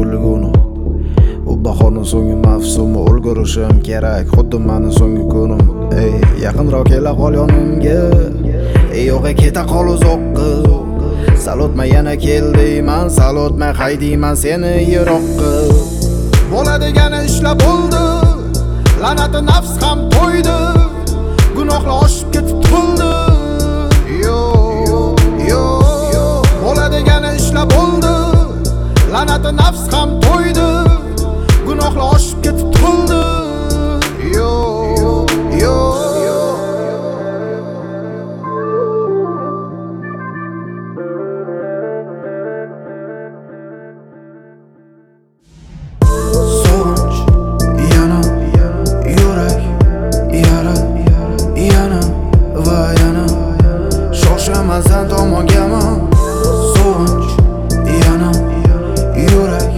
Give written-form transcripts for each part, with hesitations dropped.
kulguni. U bahorning so'nggi mavsumi, ulgurishim kerak xuddi meni so'nggi kunim. Ey, yaqinroq kela qol yonimga, yo'q keta qol uzoqqa. Sal o'tmay yana kel deyman, sal o'tmay haydayman seni yiroqqa. Bo'ladigan ishlar bo'ldi, la'nati nafs ham to'ydi, gunohlar oshib ketib to'ldi. Bo'ladigan ishlar bo'ldi, la'nati nafs ham to'ydi, gunohlar oshib ketib to'ldi. Sen tomongaman, so'nch yana yurak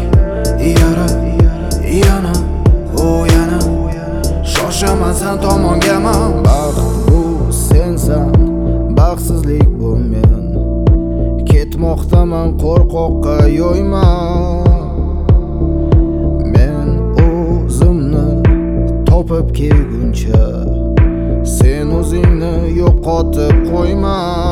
yana yana shoshaman sen tomongaman. Baxt bu sensan, baxtsizlik bu men. Ketmoqdaman qo'rqoqqa yo'yman. Men o'zimni topib kelguncha sen o'zingni yo'qotib qo'yma.